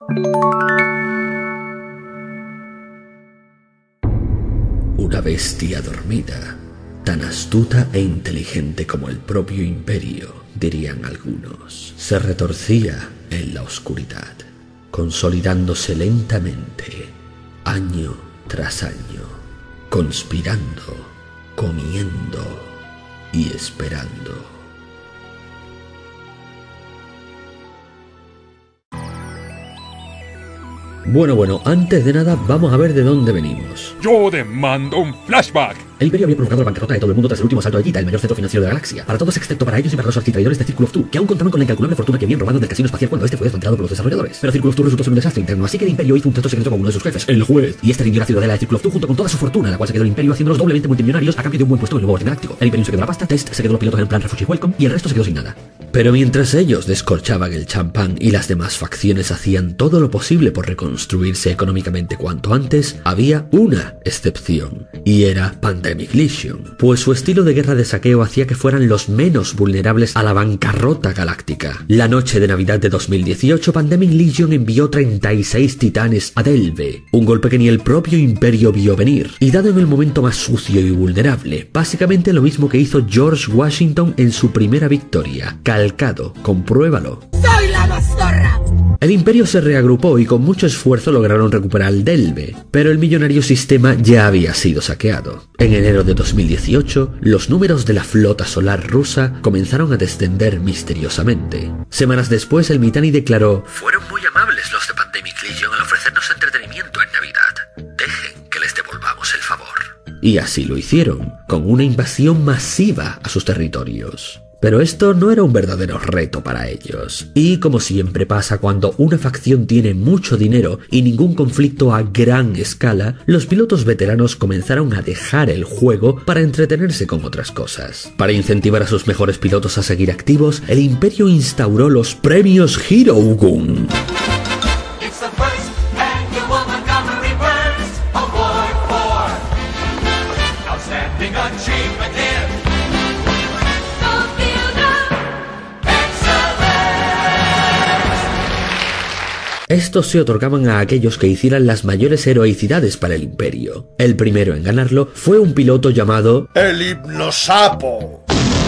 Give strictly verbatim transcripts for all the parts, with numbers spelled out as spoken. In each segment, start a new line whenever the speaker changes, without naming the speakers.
Una bestia dormida, tan astuta e inteligente como el propio Imperio, dirían algunos, se retorcía en la oscuridad, consolidándose lentamente, año tras año, conspirando, comiendo y esperando. Bueno, bueno, antes de nada, vamos a ver de dónde venimos.
Yo demando un flashback.
El Imperio había provocado la bancarrota de todo el mundo tras el último asalto de Gita, el mayor centro financiero de la galaxia. Para todos excepto para ellos y para los architraidores de Circle of Two, que aún contaban con la incalculable fortuna que habían robado del casino espacial cuando este fue desmantelado por los desarrolladores. Pero Circle of Two resultó ser un desastre interno, así que el Imperio hizo un trato secreto con uno de sus jefes, el juez. Y este rindió la ciudadela de Circle of Two junto con toda su fortuna, la cual se quedó el Imperio haciéndolos doblemente multimillonarios a cambio de un buen puesto en el nuevo orden galáctico. El Imperio se quedó la pasta, Test se quedó los pilotos en plan Refugee Welcome y el resto se quedó sin nada. Pero mientras ellos descorchaban el champán y las demás facciones hacían todo lo posible por reconstruirse económicamente cuanto antes, había una excepción, y era Pandemic Legion, pues su estilo de guerra de saqueo hacía que fueran los menos vulnerables a la bancarrota galáctica. La noche de Navidad de dos mil dieciocho, Pandemic Legion envió treinta y seis titanes a Delve, un golpe que ni el propio Imperio vio venir, y dado en el momento más sucio y vulnerable, básicamente lo mismo que hizo George Washington en su primera victoria. Calcado, compruébalo.
¡Soy la mastorra!
El Imperio se reagrupó y con mucho esfuerzo lograron recuperar Delve, pero el millonario sistema ya había sido saqueado. En enero de dos mil dieciocho, los números de la flota solar rusa comenzaron a descender misteriosamente. Semanas después, el Mittani declaró: "Fueron muy amables los de Pandemic Legion al ofrecernos entretenimiento en Navidad. Dejen que les devolvamos el favor". Y así lo hicieron, con una invasión masiva a sus territorios. Pero esto no era un verdadero reto para ellos, y como siempre pasa cuando una facción tiene mucho dinero y ningún conflicto a gran escala, los pilotos veteranos comenzaron a dejar el juego para entretenerse con otras cosas. Para incentivar a sus mejores pilotos a seguir activos, el Imperio instauró los premios Hirogun. Estos se otorgaban a aquellos que hicieran las mayores heroicidades para el Imperio. El primero en ganarlo fue un piloto llamado
El Hipnosapo,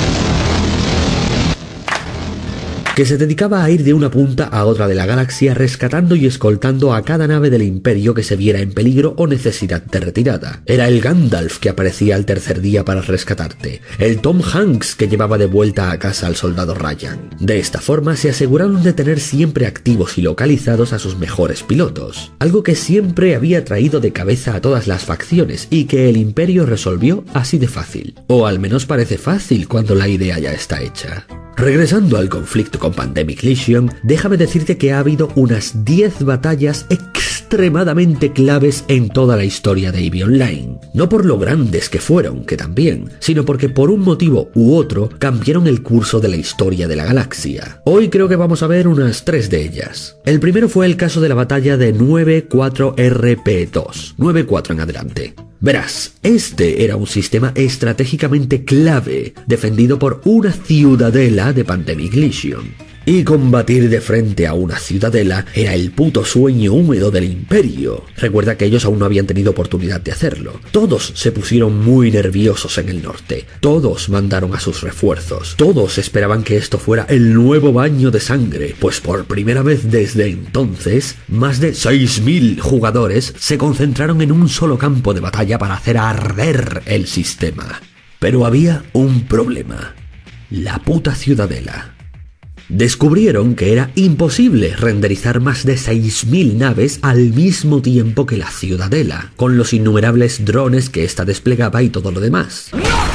que se dedicaba a ir de una punta a otra de la galaxia rescatando y escoltando a cada nave del Imperio que se viera en peligro o necesidad de retirada. Era el Gandalf que aparecía al tercer día para rescatarte, el Tom Hanks que llevaba de vuelta a casa al soldado Ryan. De esta forma se aseguraron de tener siempre activos y localizados a sus mejores pilotos, algo que siempre había traído de cabeza a todas las facciones y que el Imperio resolvió así de fácil. O al menos parece fácil cuando la idea ya está hecha. Regresando al conflicto con Pandemic Legion, déjame decirte que ha habido unas diez batallas extremadamente claves en toda la historia de EVE Online. No por lo grandes que fueron, que también, sino porque por un motivo u otro cambiaron el curso de la historia de la galaxia. Hoy creo que vamos a ver unas tres de ellas. El primero fue el caso de la batalla de nueve cuatro R P dos, nueve cuatro en adelante. Verás, este era un sistema estratégicamente clave, defendido por una ciudadela de Pandemic Legion. Y combatir de frente a una ciudadela era el puto sueño húmedo del Imperio. Recuerda que ellos aún no habían tenido oportunidad de hacerlo. Todos se pusieron muy nerviosos en el norte. Todos mandaron a sus refuerzos. Todos esperaban que esto fuera el nuevo baño de sangre, pues por primera vez desde entonces, más de seis mil jugadores se concentraron en un solo campo de batalla para hacer arder el sistema. Pero había un problema: la puta ciudadela. Descubrieron que era imposible renderizar más de seis mil naves al mismo tiempo que la ciudadela, con los innumerables drones que ésta desplegaba y todo lo demás.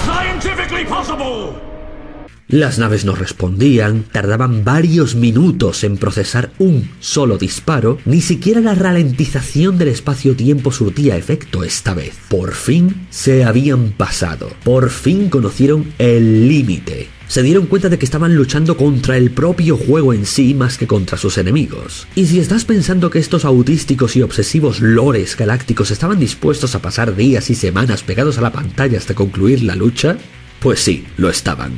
Las naves no respondían, tardaban varios minutos en procesar un solo disparo, ni siquiera la ralentización del espacio-tiempo surtía efecto esta vez. Por fin se habían pasado, por fin conocieron el límite. Se dieron cuenta de que estaban luchando contra el propio juego en sí más que contra sus enemigos. Y si estás pensando que estos autísticos y obsesivos lores galácticos estaban dispuestos a pasar días y semanas pegados a la pantalla hasta concluir la lucha, pues sí, lo estaban.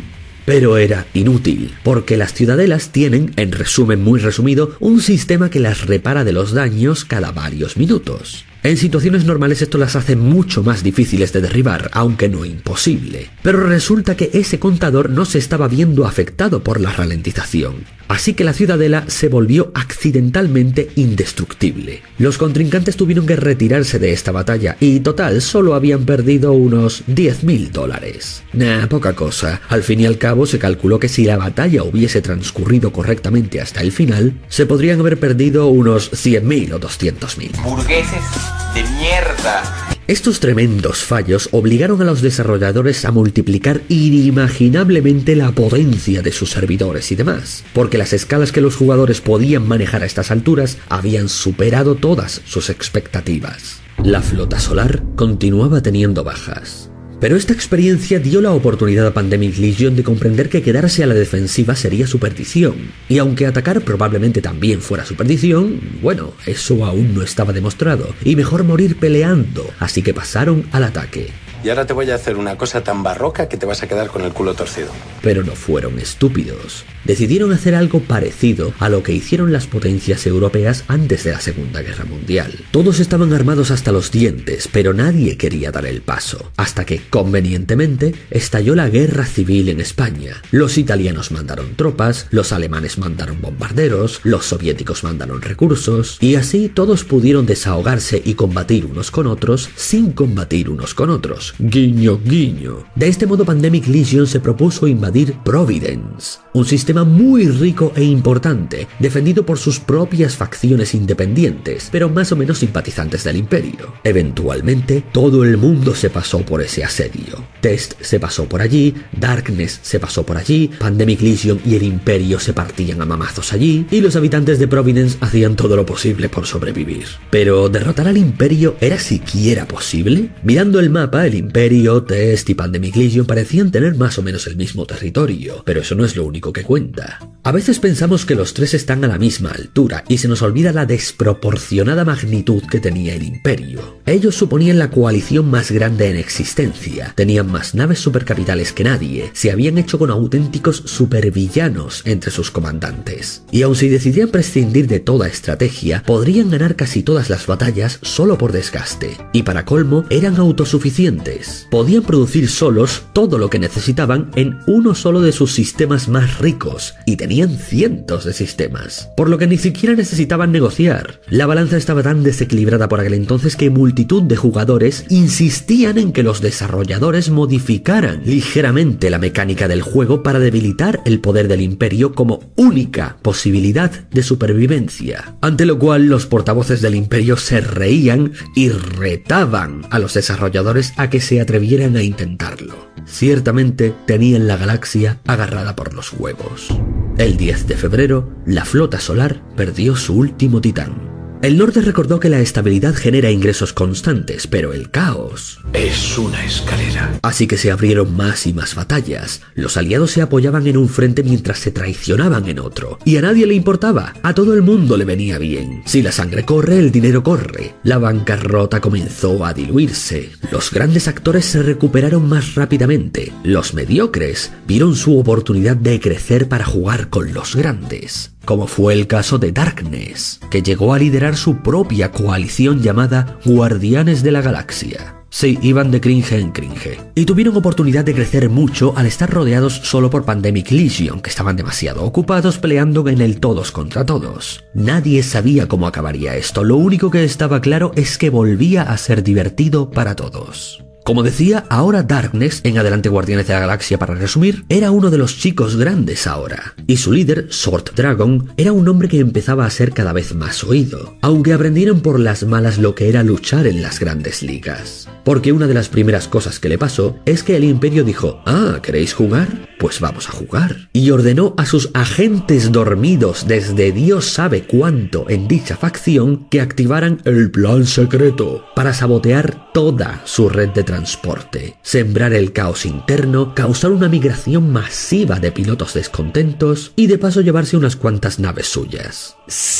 Pero era inútil, porque las ciudadelas tienen, en resumen muy resumido, un sistema que las repara de los daños cada varios minutos. En situaciones normales esto las hace mucho más difíciles de derribar, aunque no imposible. Pero resulta que ese contador no se estaba viendo afectado por la ralentización. Así que la ciudadela se volvió accidentalmente indestructible. Los contrincantes tuvieron que retirarse de esta batalla y total solo habían perdido unos diez mil dólares. Nah, poca cosa. Al fin y al cabo se calculó que si la batalla hubiese transcurrido correctamente hasta el final, se podrían haber perdido unos cien mil o doscientos mil.
Burgueses de mierda.
Estos tremendos fallos obligaron a los desarrolladores a multiplicar inimaginablemente la potencia de sus servidores y demás, porque las escalas que los jugadores podían manejar a estas alturas habían superado todas sus expectativas. La flota solar continuaba teniendo bajas. Pero esta experiencia dio la oportunidad a Pandemic Legion de comprender que quedarse a la defensiva sería su perdición. Y aunque atacar probablemente también fuera su perdición, bueno, eso aún no estaba demostrado, y mejor morir peleando, así que pasaron al ataque.
Y ahora te voy a hacer una cosa tan barroca que te vas a quedar con el culo torcido.
Pero no fueron estúpidos. Decidieron hacer algo parecido a lo que hicieron las potencias europeas antes de la Segunda Guerra Mundial. Todos estaban armados hasta los dientes, pero nadie quería dar el paso, hasta que, convenientemente, estalló la guerra civil en España. Los italianos mandaron tropas, los alemanes mandaron bombarderos, los soviéticos mandaron recursos, y así todos pudieron desahogarse y combatir unos con otros sin combatir unos con otros. Guiño, guiño. De este modo Pandemic Legion se propuso invadir Providence, un sistema muy rico e importante, defendido por sus propias facciones independientes, pero más o menos simpatizantes del Imperio. Eventualmente, todo el mundo se pasó por ese asedio. Test se pasó por allí, Darkness se pasó por allí, Pandemic Legion y el Imperio se partían a mamazos allí, y los habitantes de Providence hacían todo lo posible por sobrevivir. Pero, ¿derrotar al Imperio era siquiera posible? Mirando el mapa, el Imperio, Test y Pandemic Legion parecían tener más o menos el mismo territorio, pero eso no es lo único que cuenta. A veces pensamos que los tres están a la misma altura y se nos olvida la desproporcionada magnitud que tenía el Imperio. Ellos suponían la coalición más grande en existencia, tenían más naves supercapitales que nadie, se habían hecho con auténticos supervillanos entre sus comandantes. Y aun si decidían prescindir de toda estrategia, podrían ganar casi todas las batallas solo por desgaste. Y para colmo, eran autosuficientes. Podían producir solos todo lo que necesitaban en uno solo de sus sistemas más ricos, y tenían cientos de sistemas, por lo que ni siquiera necesitaban negociar. La balanza estaba tan desequilibrada por aquel entonces que multitud de jugadores insistían en que los desarrolladores modificaran ligeramente la mecánica del juego para debilitar el poder del Imperio como única posibilidad de supervivencia, ante lo cual los portavoces del Imperio se reían y retaban a los desarrolladores a que se atrevieran a intentarlo. Ciertamente tenían la galaxia agarrada por los huevos. El diez de febrero, la flota solar perdió su último titán. El norte recordó que la estabilidad genera ingresos constantes, pero el caos
es una escalera.
Así que se abrieron más y más batallas. Los aliados se apoyaban en un frente mientras se traicionaban en otro. Y a nadie le importaba, a todo el mundo le venía bien. Si la sangre corre, el dinero corre. La bancarrota comenzó a diluirse. Los grandes actores se recuperaron más rápidamente. Los mediocres vieron su oportunidad de crecer para jugar con los grandes, como fue el caso de Darkness, que llegó a liderar su propia coalición llamada Guardianes de la Galaxia. Sí, iban de cringe en cringe. Y tuvieron oportunidad de crecer mucho al estar rodeados solo por Pandemic Legion, que estaban demasiado ocupados peleando en el todos contra todos. Nadie sabía cómo acabaría esto, lo único que estaba claro es que volvía a ser divertido para todos. Como decía, ahora Darkness, en adelante Guardianes de la Galaxia para resumir, era uno de los chicos grandes ahora, y su líder, Sword Dragon, era un hombre que empezaba a ser cada vez más oído, aunque aprendieron por las malas lo que era luchar en las grandes ligas. Porque una de las primeras cosas que le pasó es que el Imperio dijo, ah, ¿queréis jugar? Pues vamos a jugar. Y ordenó a sus agentes dormidos desde Dios sabe cuánto en dicha facción que activaran el plan secreto para sabotear toda su red de transporte, sembrar el caos interno, causar una migración masiva de pilotos descontentos y de paso llevarse unas cuantas naves suyas.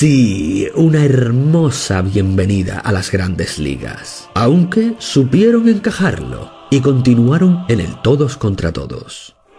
Sí, una hermosa bienvenida a las grandes ligas, aunque supieron encajarlo y continuaron en el todos contra todos.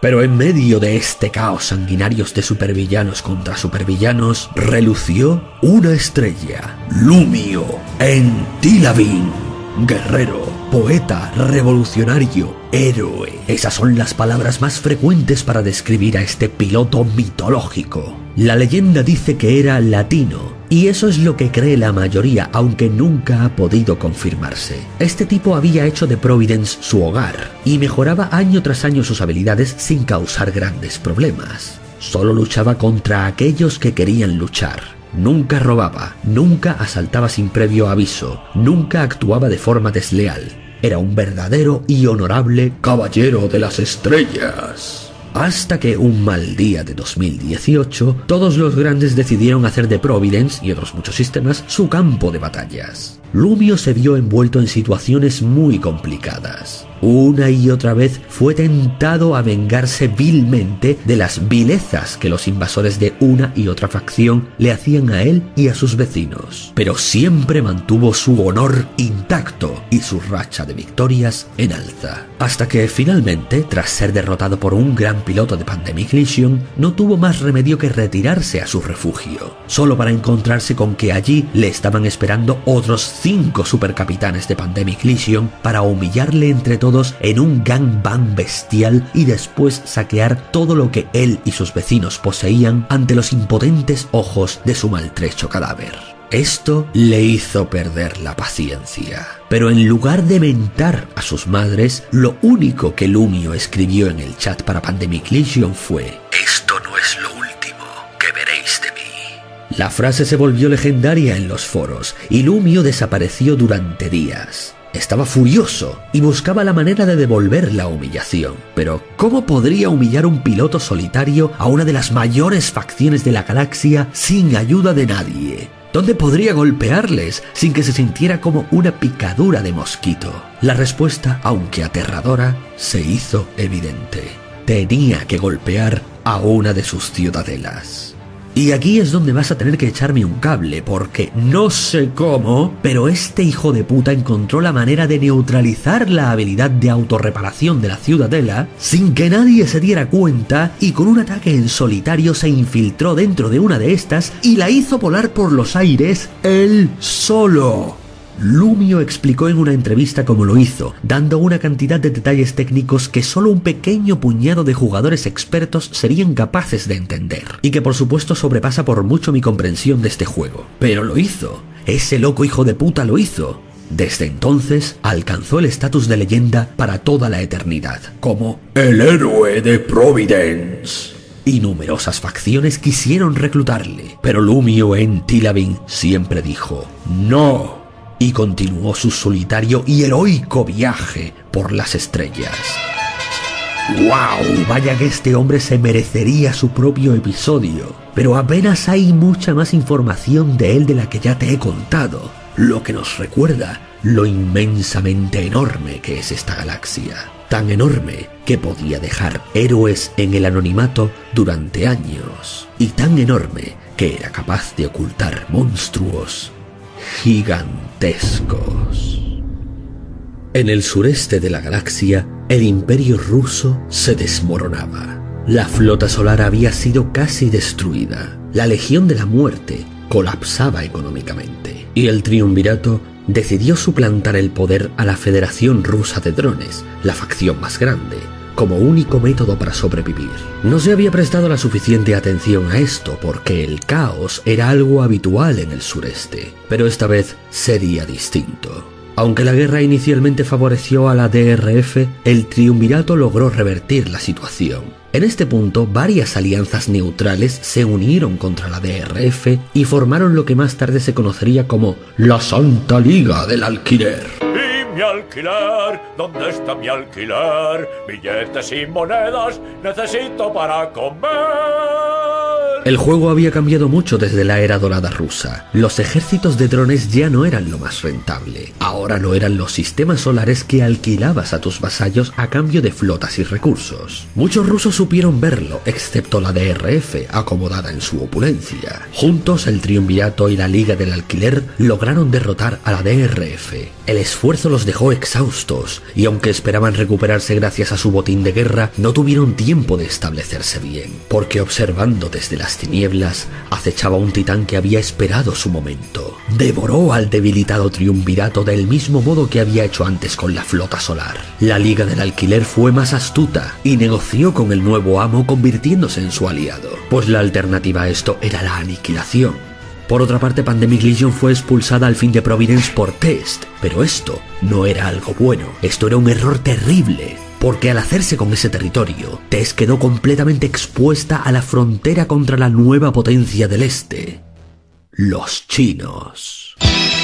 Pero en medio de este caos sanguinarios de supervillanos contra supervillanos, relució una estrella, Lumio, en Tilavin. Guerrero, poeta, revolucionario, héroe. Esas son las palabras más frecuentes para describir a este piloto mitológico. La leyenda dice que era latino, y eso es lo que cree la mayoría, aunque nunca ha podido confirmarse. Este tipo había hecho de Providence su hogar, y mejoraba año tras año sus habilidades sin causar grandes problemas. Solo luchaba contra aquellos que querían luchar. Nunca robaba, nunca asaltaba sin previo aviso, nunca actuaba de forma desleal. Era un verdadero y honorable caballero de las estrellas. Hasta que un mal día de dos mil dieciocho, todos los grandes decidieron hacer de Providence y otros muchos sistemas su campo de batallas. Lumio se vio envuelto en situaciones muy complicadas. Una y otra vez fue tentado a vengarse vilmente de las vilezas que los invasores de una y otra facción le hacían a él y a sus vecinos, pero siempre mantuvo su honor intacto y su racha de victorias en alza. Hasta que finalmente, tras ser derrotado por un gran piloto de Pandemic Legion, no tuvo más remedio que retirarse a su refugio, solo para encontrarse con que allí le estaban esperando otros cinco supercapitanes de Pandemic Legion para humillarle entre todos en un gangbang bestial y después saquear todo lo que él y sus vecinos poseían ante los impotentes ojos de su maltrecho cadáver. Esto le hizo perder la paciencia. Pero en lugar de mentar a sus madres, lo único que Lumio escribió en el chat para Pandemic Legion fue: «Esto no es lo último que veréis de mí». La frase se volvió legendaria en los foros y Lumio desapareció durante días. Estaba furioso y buscaba la manera de devolver la humillación. Pero ¿cómo podría humillar un piloto solitario a una de las mayores facciones de la galaxia sin ayuda de nadie? ¿Dónde podría golpearles sin que se sintiera como una picadura de mosquito? La respuesta, aunque aterradora, se hizo evidente. Tenía que golpear a una de sus ciudadelas. Y aquí es donde vas a tener que echarme un cable, porque no sé cómo, pero este hijo de puta encontró la manera de neutralizar la habilidad de autorreparación de la ciudadela sin que nadie se diera cuenta, y con un ataque en solitario se infiltró dentro de una de estas y la hizo volar por los aires él solo. Lumio explicó en una entrevista cómo lo hizo, dando una cantidad de detalles técnicos que solo un pequeño puñado de jugadores expertos serían capaces de entender, y que por supuesto sobrepasa por mucho mi comprensión de este juego. Pero lo hizo, ese loco hijo de puta lo hizo. Desde entonces alcanzó el estatus de leyenda para toda la eternidad, como el héroe de Providence. Y numerosas facciones quisieron reclutarle, pero Lumio en Tilavin siempre dijo «no», y continuó su solitario y heroico viaje por las estrellas. ¡Wow! Vaya que este hombre se merecería su propio episodio. Pero apenas hay mucha más información de él de la que ya te he contado, lo que nos recuerda lo inmensamente enorme que es esta galaxia. Tan enorme que podía dejar héroes en el anonimato durante años, y tan enorme que era capaz de ocultar monstruos gigantescos. En el sureste de la galaxia, el Imperio ruso se desmoronaba. La flota solar había sido casi destruida. La Legión de la Muerte colapsaba económicamente. Y el Triunvirato decidió suplantar el poder a la Federación Rusa de Drones, la facción más grande, como único método para sobrevivir. No se había prestado la suficiente atención a esto porque el caos era algo habitual en el sureste, pero esta vez sería distinto. Aunque la guerra inicialmente favoreció a la D R F, el Triunvirato logró revertir la situación. En este punto, varias alianzas neutrales se unieron contra la D R F y formaron lo que más tarde se conocería como la Santa Liga del Alquiler.
Mi alquiler, ¿dónde está mi alquiler? Billetes y monedas necesito para comer.
El juego había cambiado mucho desde la era dorada rusa. Los ejércitos de drones ya no eran lo más rentable. Ahora lo eran los sistemas solares que alquilabas a tus vasallos a cambio de flotas y recursos. Muchos rusos supieron verlo, excepto la D R F, acomodada en su opulencia. Juntos, el Triunvirato y la Liga del Alquiler lograron derrotar a la D R F. El esfuerzo los dejó exhaustos, y aunque esperaban recuperarse gracias a su botín de guerra, no tuvieron tiempo de establecerse bien, porque observando desde las tinieblas, acechaba un titán que había esperado su momento. Devoró al debilitado Triunvirato del mismo modo que había hecho antes con la flota solar. La Liga del Alquiler fue más astuta y negoció con el nuevo amo convirtiéndose en su aliado, pues la alternativa a esto era la aniquilación. Por otra parte, Pandemic Legion fue expulsada al fin de Providence por Test, pero esto no era algo bueno, esto era un error terrible. Porque al hacerse con ese territorio, Test quedó completamente expuesta a la frontera contra la nueva potencia del este, los chinos.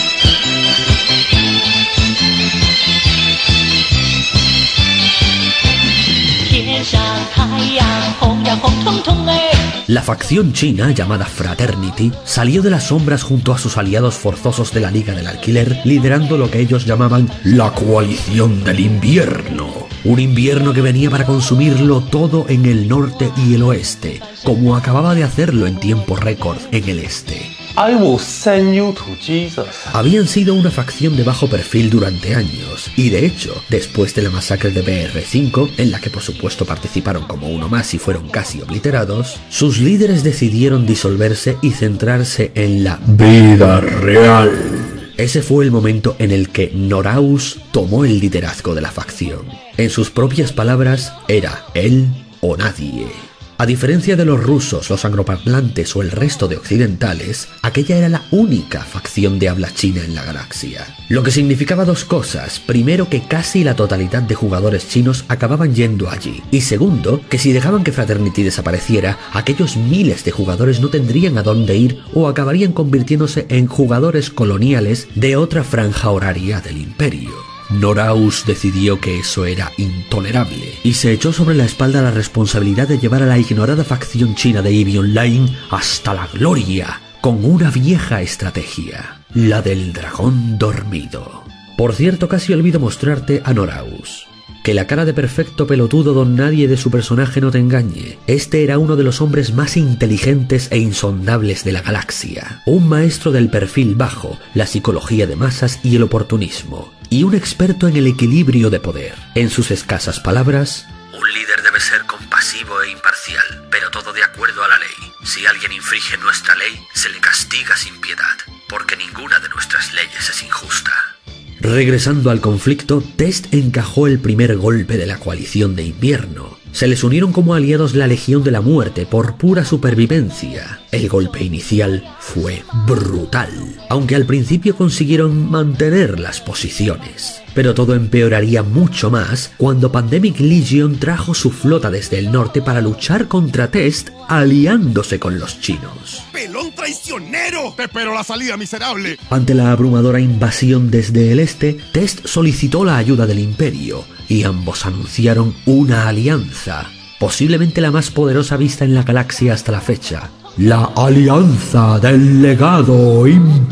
La facción china, llamada Fraternity, salió de las sombras junto a sus aliados forzosos de la Liga del Alquiler, liderando lo que ellos llamaban la Coalición del Invierno. Un invierno que venía para consumirlo todo en el norte y el oeste, como acababa de hacerlo en tiempo récord en el este.
I will send you to Jesus.
Habían sido una facción de bajo perfil durante años, y de hecho, después de la masacre de B R cinco, en la que por supuesto participaron como uno más y fueron casi obliterados, sus líderes decidieron disolverse y centrarse en la vida real. Ese fue el momento en el que Noraus tomó el liderazgo de la facción. En sus propias palabras, era él o nadie. A diferencia de los rusos, los angloparlantes o el resto de occidentales, aquella era la única facción de habla china en la galaxia. Lo que significaba dos cosas. Primero, que casi la totalidad de jugadores chinos acababan yendo allí. Y segundo, que si dejaban que Fraternity desapareciera, aquellos miles de jugadores no tendrían a dónde ir o acabarían convirtiéndose en jugadores coloniales de otra franja horaria del imperio. Noraus decidió que eso era intolerable y se echó sobre la espalda la responsabilidad de llevar a la ignorada facción china de EVE Online hasta la gloria, con una vieja estrategia, la del dragón dormido. Por cierto, casi olvido mostrarte a Noraus. Que la cara de perfecto pelotudo don nadie de su personaje no te engañe. Este era uno de los hombres más inteligentes e insondables de la galaxia. Un maestro del perfil bajo, la psicología de masas y el oportunismo. Y un experto en el equilibrio de poder. En sus escasas palabras: un líder debe ser compasivo e imparcial, pero todo de acuerdo a la ley. Si alguien infringe nuestra ley, se le castiga sin piedad, porque ninguna de nuestras leyes es injusta. Regresando al conflicto, Test encajó el primer golpe de la coalición de invierno. Se les unieron como aliados la Legión de la Muerte por pura supervivencia. El golpe inicial fue brutal, aunque al principio consiguieron mantener las posiciones. Pero todo empeoraría mucho más cuando Pandemic Legion trajo su flota desde el norte para luchar contra Test, aliándose con los chinos.
¡Pelón traicionero! ¡Te espero la salida, miserable!
Ante la abrumadora invasión desde el este, Test solicitó la ayuda del Imperio, y ambos anunciaron una alianza, posiblemente la más poderosa vista en la galaxia hasta la fecha. La Alianza del Legado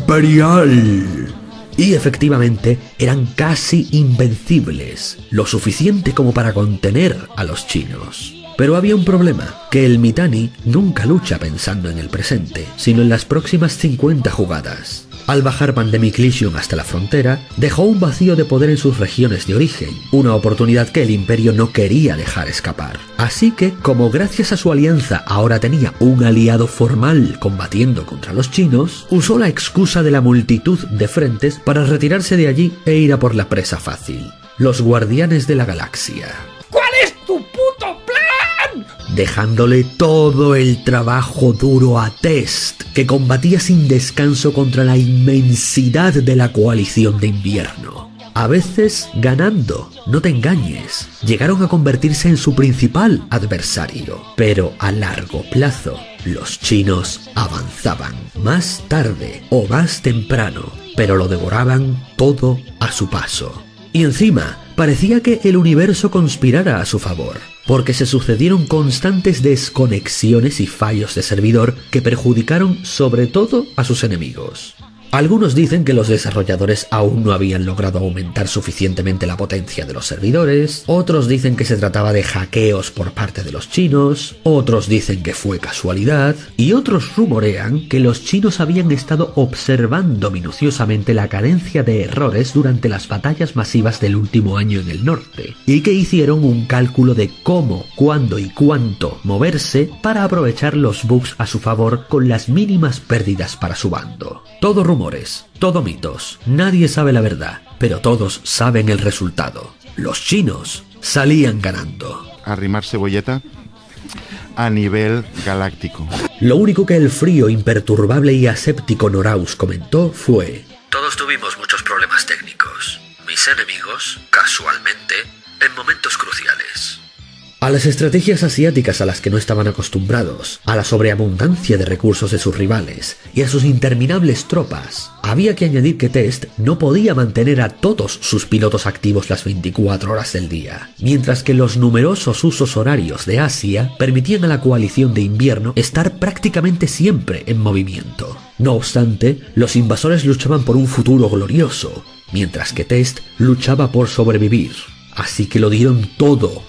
Imperial. Y efectivamente eran casi invencibles, lo suficiente como para contener a los chinos. Pero había un problema, que el Mittani nunca lucha pensando en el presente, sino en las próximas cincuenta jugadas. Al bajar Pandemic Legion hasta la frontera, dejó un vacío de poder en sus regiones de origen, una oportunidad que el Imperio no quería dejar escapar. Así que, como gracias a su alianza ahora tenía un aliado formal combatiendo contra los chinos, usó la excusa de la multitud de frentes para retirarse de allí e ir a por la presa fácil: los Guardianes de la Galaxia.
¿Cuál es tu puto plan?
Dejándole todo el trabajo duro a Test, que combatía sin descanso contra la inmensidad de la coalición de invierno. A veces ganando, no te engañes, llegaron a convertirse en su principal adversario. Pero a largo plazo, los chinos avanzaban, más tarde o más temprano, pero lo devoraban todo a su paso. Y encima, parecía que el universo conspirara a su favor. porque se sucedieron constantes desconexiones y fallos de servidor que perjudicaron sobre todo a sus enemigos. Algunos dicen que los desarrolladores aún no habían logrado aumentar suficientemente la potencia de los servidores, otros dicen que se trataba de hackeos por parte de los chinos, otros dicen que fue casualidad, y otros rumorean que los chinos habían estado observando minuciosamente la cadencia de errores durante las batallas masivas del último año en el norte, y que hicieron un cálculo de cómo, cuándo y cuánto moverse para aprovechar los bugs a su favor con las mínimas pérdidas para su bando. Todo rumores, todo mitos, nadie sabe la verdad, pero todos saben el resultado. Los chinos salían ganando.
Arrimar cebolleta a nivel galáctico.
Lo único que el frío, imperturbable y aséptico Noraus comentó fue: todos tuvimos muchos problemas técnicos. Mis enemigos, casualmente, en momentos cruciales. A las estrategias asiáticas a las que no estaban acostumbrados, a la sobreabundancia de recursos de sus rivales y a sus interminables tropas, había que añadir que Test no podía mantener a todos sus pilotos activos las veinticuatro horas del día, mientras que los numerosos usos horarios de Asia permitían a la coalición de invierno estar prácticamente siempre en movimiento. No obstante, los invasores luchaban por un futuro glorioso, mientras que Test luchaba por sobrevivir. Así que lo dieron todo.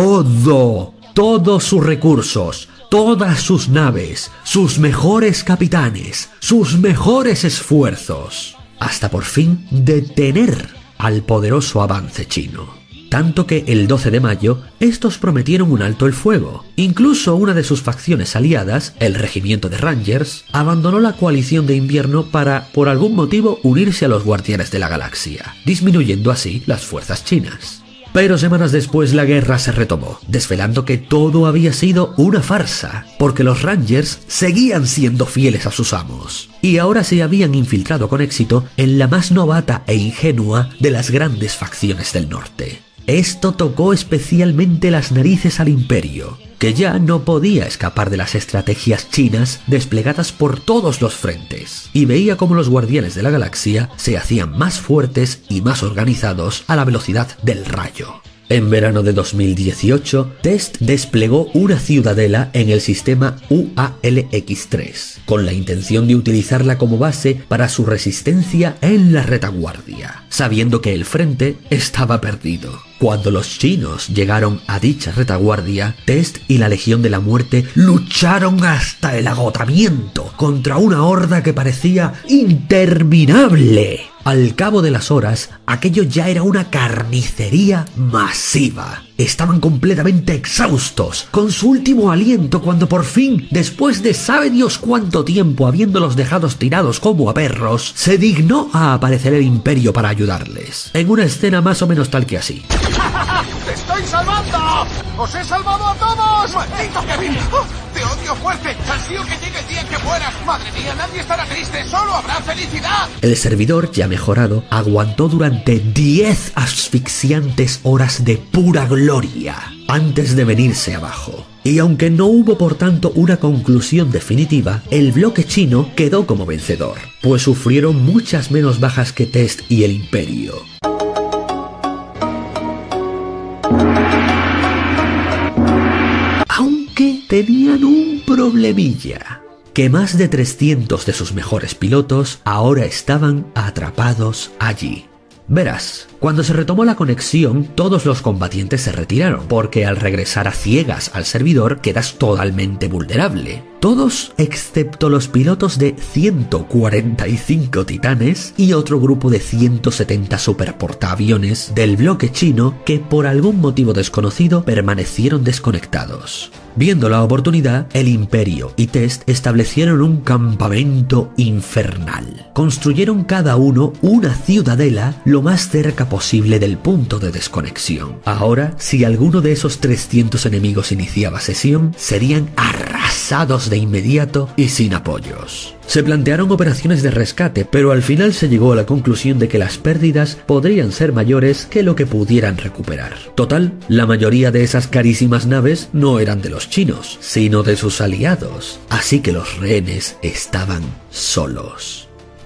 Todo, todos sus recursos, todas sus naves, sus mejores capitanes, sus mejores esfuerzos, hasta por fin detener al poderoso avance chino. Tanto que el doce de mayo, estos prometieron un alto el fuego. Incluso una de sus facciones aliadas, el regimiento de Rangers, abandonó la coalición de invierno para, por algún motivo, unirse a los Guardianes de la Galaxia, disminuyendo así las fuerzas chinas. Pero semanas después la guerra se retomó, desvelando que todo había sido una farsa, porque los Rangers seguían siendo fieles a sus amos, y ahora se habían infiltrado con éxito en la más novata e ingenua de las grandes facciones del norte. Esto tocó especialmente las narices al Imperio, que ya no podía escapar de las estrategias chinas desplegadas por todos los frentes, y veía cómo los Guardianes de la Galaxia se hacían más fuertes y más organizados a la velocidad del rayo. En verano de dos mil dieciocho, Test desplegó una ciudadela en el sistema U A L X tres, con la intención de utilizarla como base para su resistencia en la retaguardia, sabiendo que el frente estaba perdido. Cuando los chinos llegaron a dicha retaguardia, Test y la Legión de la Muerte lucharon hasta el agotamiento contra una horda que parecía interminable. Al cabo de las horas, aquello ya era una carnicería masiva. Estaban completamente exhaustos, con su último aliento cuando por fin, después de sabe Dios cuánto tiempo habiéndolos dejados tirados como a perros, se dignó a aparecer el Imperio para ayudarles, en una escena más o menos tal que así.
¡Te estoy salvando! ¡Os he salvado a todos! ¡Maldito Kevin! ¡Oh, ¡te odio fuerte! ¡Ansío que llegue el día en que mueras! ¡Madre mía, nadie estará triste! ¡Solo habrá felicidad!
El servidor, ya mejorado, aguantó durante diez asfixiantes horas de pura gloria antes de venirse abajo. Y aunque no hubo por tanto una conclusión definitiva, el bloque chino quedó como vencedor, pues sufrieron muchas menos bajas que Test y el Imperio. Aunque tenían un problemilla, que más de trescientos de sus mejores pilotos ahora estaban atrapados allí. Verás, cuando se retomó la conexión, todos los combatientes se retiraron, porque al regresar a ciegas al servidor quedas totalmente vulnerable. Todos excepto los pilotos de ciento cuarenta y cinco titanes y otro grupo de ciento setenta superportaaviones del bloque chino que por algún motivo desconocido permanecieron desconectados. Viendo la oportunidad, el Imperio y Test establecieron un campamento infernal. Construyeron cada uno una ciudadela lo más cerca posible del punto de desconexión. Ahora, si alguno de esos trescientos enemigos iniciaba sesión, serían arrasados de inmediato y sin apoyos. Se plantearon operaciones de rescate, pero al final se llegó a la conclusión de que las pérdidas podrían ser mayores que lo que pudieran recuperar. Total, la mayoría de esas carísimas naves no eran de los chinos, sino de sus aliados, así que los rehenes estaban solos.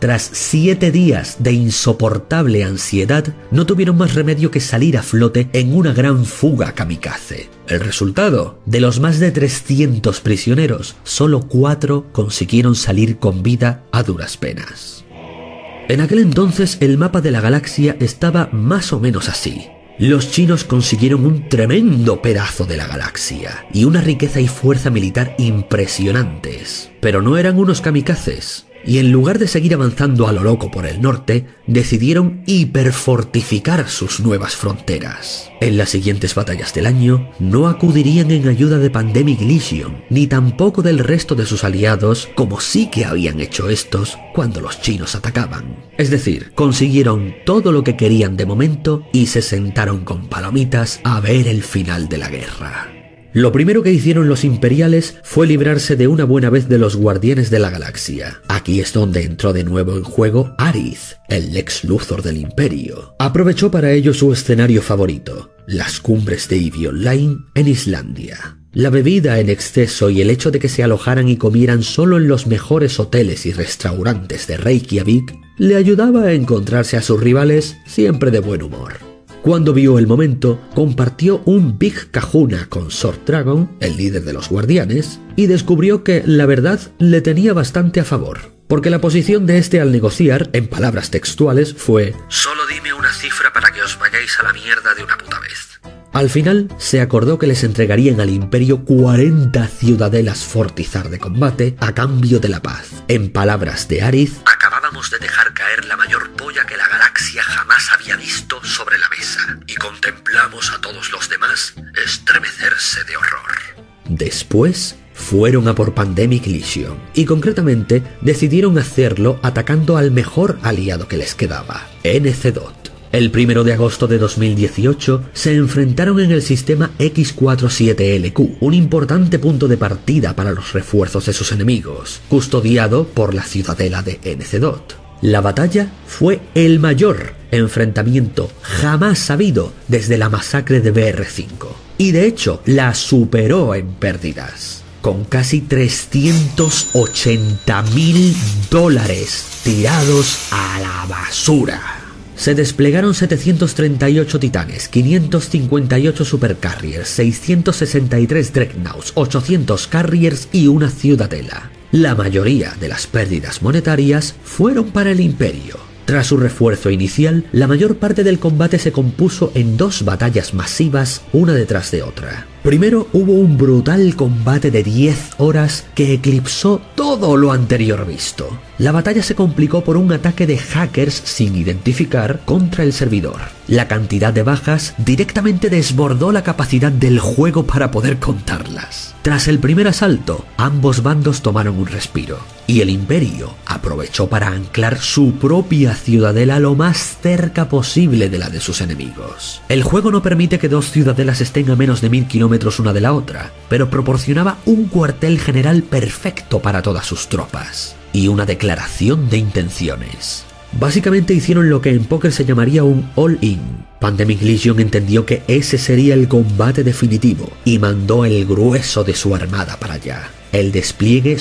Tras siete días de insoportable ansiedad, no tuvieron más remedio que salir a flote en una gran fuga kamikaze. El resultado: de los más de trescientos prisioneros, solo cuatro consiguieron salir con vida a duras penas. En aquel entonces el mapa de la galaxia estaba más o menos así. Los chinos consiguieron un tremendo pedazo de la galaxia y una riqueza y fuerza militar impresionantes. Pero no eran unos kamikazes, y en lugar de seguir avanzando a lo loco por el norte, decidieron hiperfortificar sus nuevas fronteras. En las siguientes batallas del año, no acudirían en ayuda de Pandemic Legion, ni tampoco del resto de sus aliados, como sí que habían hecho estos cuando los chinos atacaban. Es decir, consiguieron todo lo que querían de momento y se sentaron con palomitas a ver el final de la guerra. Lo primero que hicieron los imperiales fue librarse de una buena vez de los Guardianes de la Galaxia. Aquí es donde entró de nuevo en juego Aerith, el Lex Luthor del Imperio. Aprovechó para ello su escenario favorito, las cumbres de Eevee Online en Islandia. La bebida en exceso y el hecho de que se alojaran y comieran solo en los mejores hoteles y restaurantes de Reykjavik le ayudaba a encontrarse a sus rivales siempre de buen humor. Cuando vio el momento, compartió un Big Kahuna con Sword Dragon, el líder de los guardianes, y descubrió que la verdad le tenía bastante a favor, porque la posición de este al negociar, en palabras textuales, fue: «Solo dime una cifra para que os vayáis a la mierda de una puta vez». Al final, se acordó que les entregarían al Imperio cuarenta ciudadelas Fortizar de combate a cambio de la paz. En palabras de Aerith: «Acabábamos de dejar caer la mayor polla que la galaxia jamás había visto sobre la mesa, y contemplamos a todos los demás estremecerse de horror». Después fueron a por Pandemic Legion, y concretamente decidieron hacerlo atacando al mejor aliado que les quedaba, N C D O T. El primero de agosto de dos mil dieciocho se enfrentaron en el sistema equis cuarenta y siete ele cu, un importante punto de partida para los refuerzos de sus enemigos, custodiado por la ciudadela de N C D O T. La batalla fue el mayor enfrentamiento jamás habido desde la masacre de B R cinco, y de hecho la superó en pérdidas, con casi trescientos ochenta mil dólares tirados a la basura. Se desplegaron setecientos treinta y ocho titanes, quinientos cincuenta y ocho supercarriers, seiscientos sesenta y tres dreadnoughts, ochocientos carriers y una ciudadela. La mayoría de las pérdidas monetarias fueron para el Imperio. Tras su refuerzo inicial, la mayor parte del combate se compuso en dos batallas masivas, una detrás de otra. Primero hubo un brutal combate de diez horas que eclipsó todo lo anterior visto. La batalla se complicó por un ataque de hackers sin identificar contra el servidor. La cantidad de bajas directamente desbordó la capacidad del juego para poder contarlas. Tras el primer asalto, ambos bandos tomaron un respiro, y el Imperio aprovechó para anclar su propia ciudadela lo más cerca posible de la de sus enemigos. El juego no permite que dos ciudadelas estén a menos de mil kilómetros una de la otra, pero proporcionaba un cuartel general perfecto para todas sus tropas, y una declaración de intenciones. Básicamente hicieron lo que en póker se llamaría un all-in. Pandemic Legion entendió que ese sería el combate definitivo y mandó el grueso de su armada para allá. El despliegue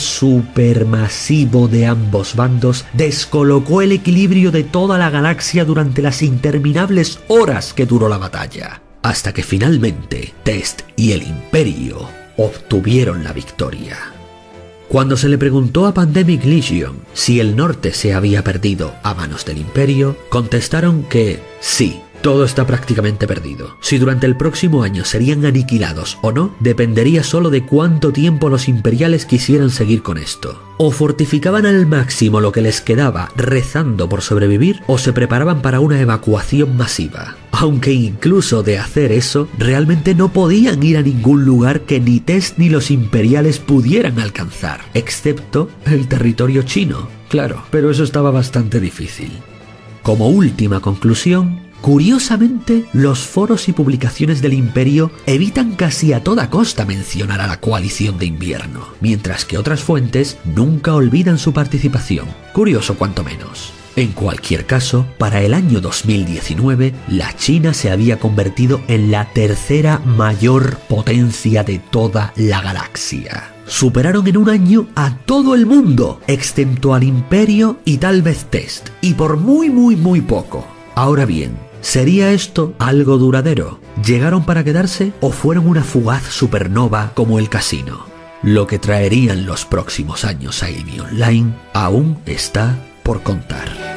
supermasivo de ambos bandos descolocó el equilibrio de toda la galaxia durante las interminables horas que duró la batalla, hasta que finalmente Test y el Imperio obtuvieron la victoria. Cuando se le preguntó a Pandemic Legion si el norte se había perdido a manos del Imperio, contestaron que sí, todo está prácticamente perdido. Si durante el próximo año serían aniquilados o no, dependería solo de cuánto tiempo los imperiales quisieran seguir con esto. O fortificaban al máximo lo que les quedaba rezando por sobrevivir, o se preparaban para una evacuación masiva. Aunque incluso de hacer eso, realmente no podían ir a ningún lugar que ni Test ni los imperiales pudieran alcanzar, excepto el territorio chino. Claro, pero eso estaba bastante difícil. Como última conclusión, curiosamente, los foros y publicaciones del Imperio evitan casi a toda costa mencionar a la coalición de invierno, mientras que otras fuentes nunca olvidan su participación. Curioso cuanto menos. En cualquier caso, para el año dos mil diecinueve, la China se había convertido en la tercera mayor potencia de toda la galaxia. Superaron en un año a todo el mundo, excepto al Imperio y tal vez Test, y por muy muy muy poco. Ahora bien, ¿sería esto algo duradero? ¿Llegaron para quedarse o fueron una fugaz supernova como el casino? Lo que traerían los próximos años a Amy Online aún está por contar.